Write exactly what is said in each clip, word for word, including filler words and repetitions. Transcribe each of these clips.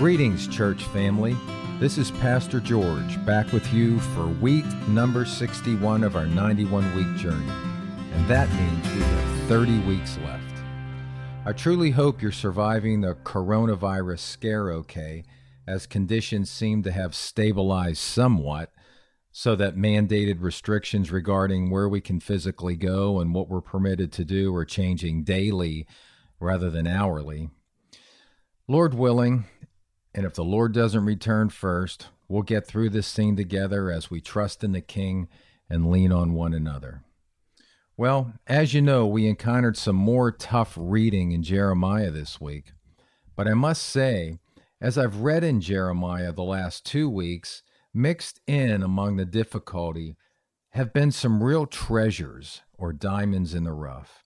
Greetings, church family. This is Pastor George back with you for week number sixty-one of our ninety-one week journey. And that means we have thirty weeks left. I truly hope you're surviving the coronavirus scare okay, as conditions seem to have stabilized somewhat, so that mandated restrictions regarding where we can physically go and what we're permitted to do are changing daily rather than hourly. Lord willing, and if the Lord doesn't return first, we'll get through this thing together as we trust in the King and lean on one another. Well, as you know, we encountered some more tough reading in Jeremiah this week. But I must say, as I've read in Jeremiah the last two weeks, mixed in among the difficulty have been some real treasures or diamonds in the rough.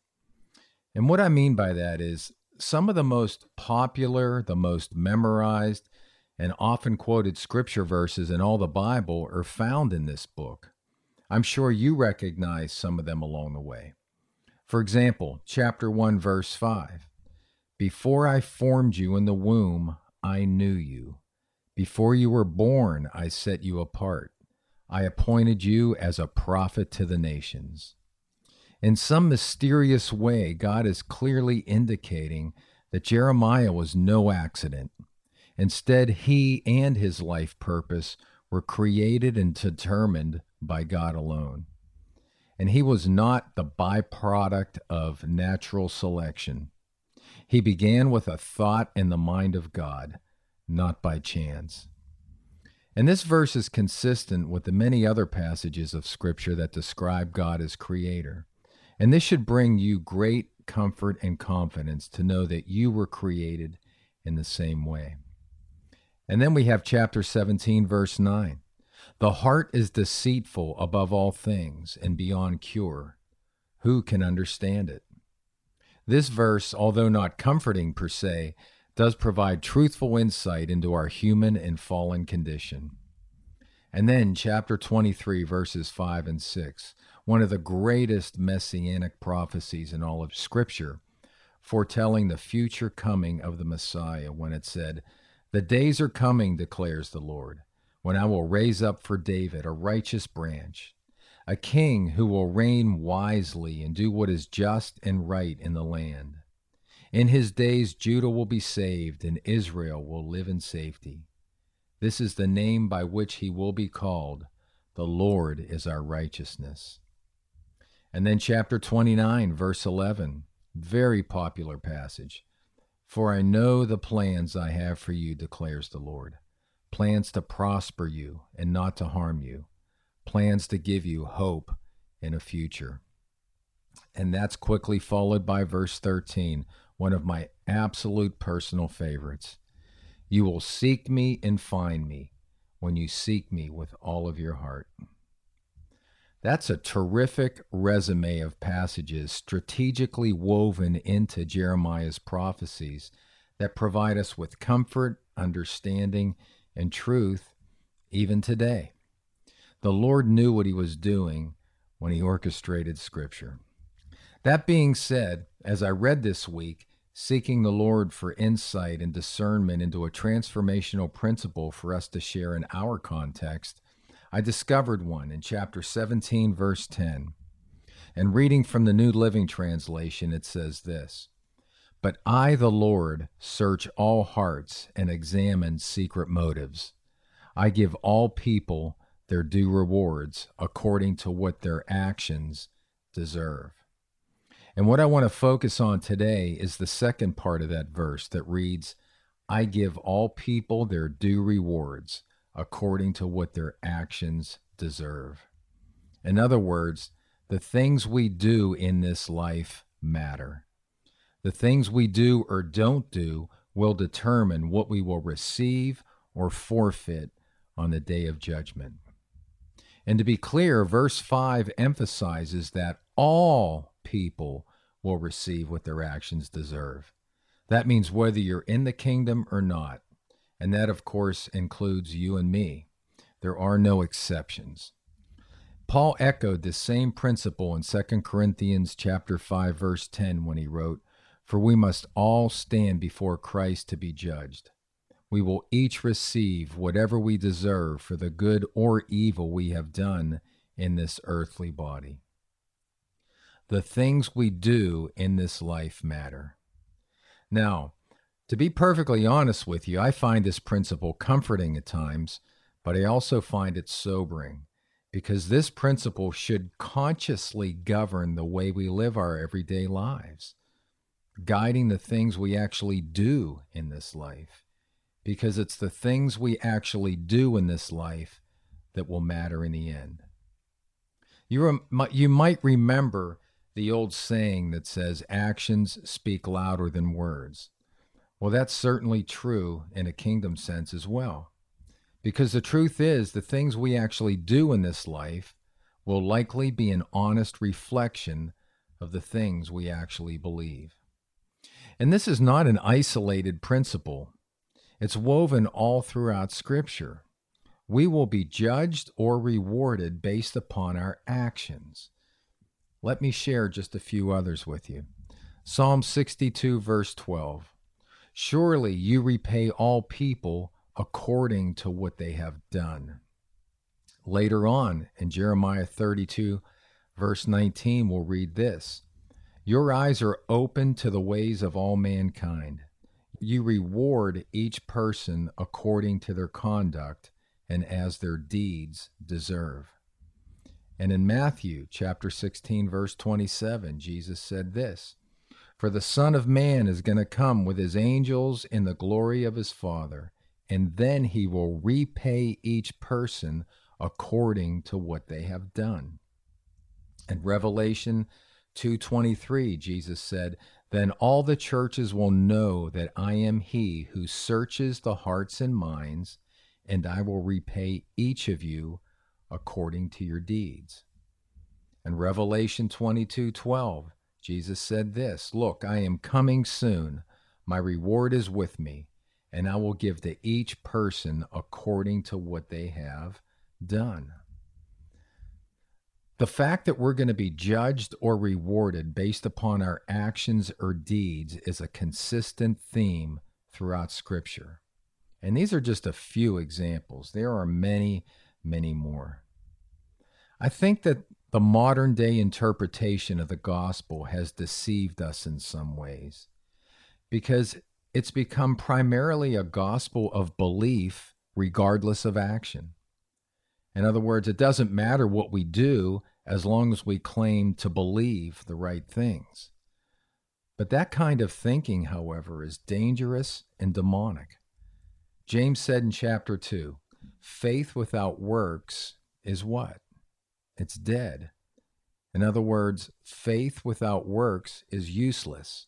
And what I mean by that is some of the most popular, the most memorized, and often quoted scripture verses in all the Bible are found in this book. I'm sure you recognize some of them along the way. For example, chapter one, verse five. Before I formed you in the womb, I knew you. Before you were born, I set you apart. I appointed you as a prophet to the nations. In some mysterious way, God is clearly indicating that Jeremiah was no accident. Instead, he and his life purpose were created and determined by God alone. And he was not the byproduct of natural selection. He began with a thought in the mind of God, not by chance. And this verse is consistent with the many other passages of Scripture that describe God as creator. And this should bring you great comfort and confidence to know that you were created in the same way. And then we have chapter seventeen, verse nine. The heart is deceitful above all things and beyond cure. Who can understand it? This verse, although not comforting per se, does provide truthful insight into our human and fallen condition. And then chapter twenty-three, verses five and six, one of the greatest messianic prophecies in all of Scripture, foretelling the future coming of the Messiah when it said, "The days are coming, declares the Lord, when I will raise up for David a righteous branch, a king who will reign wisely and do what is just and right in the land. In his days Judah will be saved and Israel will live in safety. This is the name by which he will be called. The Lord is our righteousness." And then chapter twenty-nine, verse eleven, very popular passage. For I know the plans I have for you, declares the Lord. Plans to prosper you and not to harm you. Plans to give you hope in a future. And that's quickly followed by verse thirteen, one of my absolute personal favorites. You will seek me and find me when you seek me with all of your heart. That's a terrific resume of passages strategically woven into Jeremiah's prophecies that provide us with comfort, understanding, and truth even today. The Lord knew what he was doing when he orchestrated Scripture. That being said, as I read this week, seeking the Lord for insight and discernment into a transformational principle for us to share in our context, I discovered one in chapter seventeen, verse ten. And reading from the New Living Translation, it says this, "But I, the Lord, search all hearts and examine secret motives. I give all people their due rewards according to what their actions deserve." And what I want to focus on today is the second part of that verse that reads, "I give all people their due rewards according to what their actions deserve." In other words, the things we do in this life matter. The things we do or don't do will determine what we will receive or forfeit on the day of judgment. And to be clear, verse five emphasizes that all people will receive what their actions deserve. That means whether you're in the kingdom or not. And that, of course, includes you and me. There are no exceptions. Paul echoed this same principle in Second Corinthians chapter five, verse ten, when he wrote, "For we must all stand before Christ to be judged. we will each receive whatever we deserve for the good or evil we have done in this earthly body. The things we do in this life matter. Now, to be perfectly honest with you, I find this principle comforting at times, but I also find it sobering, because this principle should consciously govern the way we live our everyday lives, guiding the things we actually do in this life, because it's the things we actually do in this life that will matter in the end. You, rem- you might remember the old saying that says, actions speak louder than words. Well, that's certainly true in a kingdom sense as well. Because the truth is, the things we actually do in this life will likely be an honest reflection of the things we actually believe. And this is not an isolated principle. It's woven all throughout Scripture. We will be judged or rewarded based upon our actions. Let me share just a few others with you. Psalm sixty-two, verse twelve. Surely you repay all people according to what they have done. Later on in Jeremiah thirty-two, verse nineteen, we'll read this. Your eyes are open to the ways of all mankind. You reward each person according to their conduct and as their deeds deserve. And in Matthew chapter sixteen, verse twenty-seven, Jesus said this, for the Son of Man is going to come with his angels in the glory of his Father, and then he will repay each person according to what they have done. In Revelation two twenty-three, Jesus said, then all the churches will know that I am he who searches the hearts and minds, and I will repay each of you according to your deeds. In Revelation twenty-two twelve, Jesus said this, look, I am coming soon. My reward is with me, and I will give to each person according to what they have done. The fact that we're going to be judged or rewarded based upon our actions or deeds is a consistent theme throughout Scripture. And these are just a few examples. There are many, many more. I think that the modern day interpretation of the gospel has deceived us in some ways, because it's become primarily a gospel of belief regardless of action. In other words, it doesn't matter what we do as long as we claim to believe the right things. But that kind of thinking, however, is dangerous and demonic. James said in chapter two, faith without works is what? It's dead. In other words, faith without works is useless.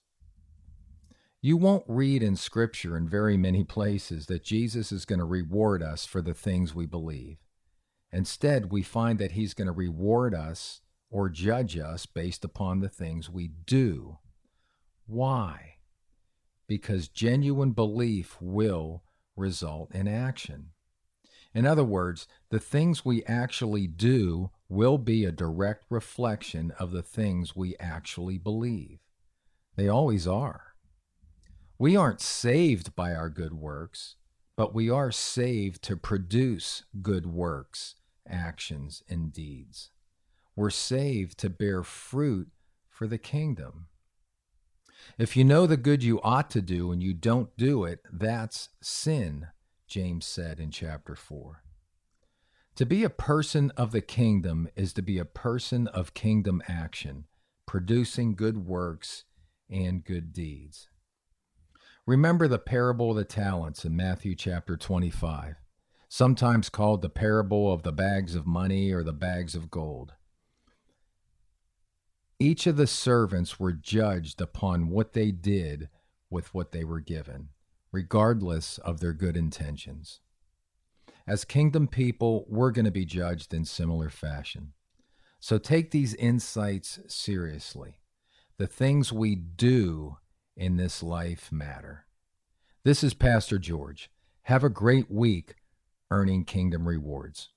You won't read in Scripture in very many places that Jesus is going to reward us for the things we believe. Instead, we find that he's going to reward us or judge us based upon the things we do. Why? Because genuine belief will result in action. In other words, the things we actually do will be a direct reflection of the things we actually believe. They always are. We aren't saved by our good works, but we are saved to produce good works, actions, and deeds. We're saved to bear fruit for the kingdom. If you know the good you ought to do and you don't do it, that's sin, James said in chapter four. To be a person of the kingdom is to be a person of kingdom action, producing good works and good deeds. Remember the parable of the talents in Matthew chapter twenty-five, sometimes called the parable of the bags of money or the bags of gold. Each of the servants were judged upon what they did with what they were given, regardless of their good intentions. As kingdom people, we're going to be judged in similar fashion. So take these insights seriously. The things we do in this life matter. This is Pastor George. Have a great week earning kingdom rewards.